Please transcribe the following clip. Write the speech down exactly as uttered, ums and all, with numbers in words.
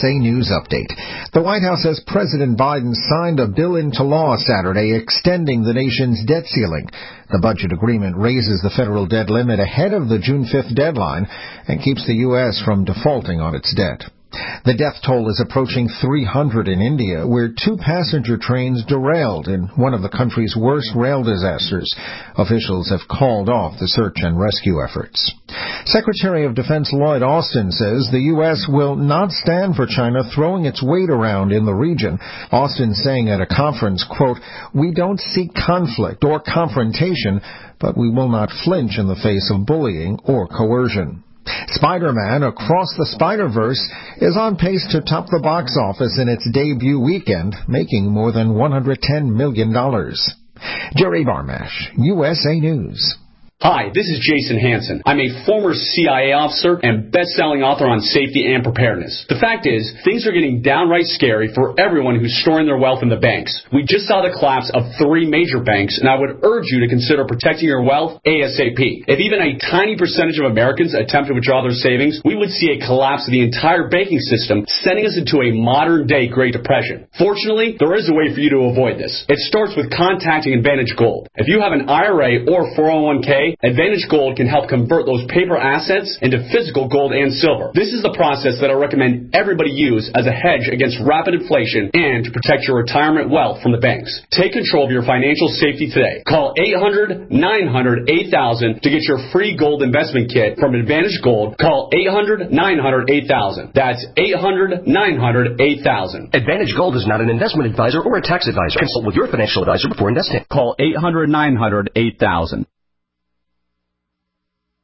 A News Update. The White House says President Biden signed a bill into law Saturday extending the nation's debt ceiling. The budget agreement raises the federal debt limit ahead of the June fifth deadline and keeps the U S from defaulting on its debt. The death toll is approaching three hundred in India, where two passenger trains derailed in one of the country's worst rail disasters. Officials have called off the search and rescue efforts. Secretary of Defense Lloyd Austin says the U S will not stand for China throwing its weight around in the region. Austin saying at a conference, quote, "We don't seek conflict or confrontation, but we will not flinch in the face of bullying or coercion." Spider-Man Across the Spider-Verse is on pace to top the box office in its debut weekend, making more than one hundred ten million dollars. Jerry Barmash, U S A News. Hi, this is Jason Hansen. I'm a former C I A officer and best-selling author on safety and preparedness. The fact is, things are getting downright scary for everyone who's storing their wealth in the banks. We just saw the collapse of three major banks, and I would urge you to consider protecting your wealth ASAP. If even a tiny percentage of Americans attempt to withdraw their savings, we would see a collapse of the entire banking system, sending us into a modern-day Great Depression. Fortunately, there is a way for you to avoid this. It starts with contacting Advantage Gold. If you have an I R A or four oh one k, Advantage Gold can help convert those paper assets into physical gold and silver. This is the process that I recommend everybody use as a hedge against rapid inflation and to protect your retirement wealth from the banks. Take control of your financial safety today. Call eight hundred, nine hundred, eight thousand to get your free gold investment kit from Advantage Gold. Call eight hundred, nine hundred, eight thousand. That's eight hundred, nine hundred, eight thousand. Advantage Gold is not an investment advisor or a tax advisor. Consult with your financial advisor before investing. Call eight hundred, nine hundred, eight thousand.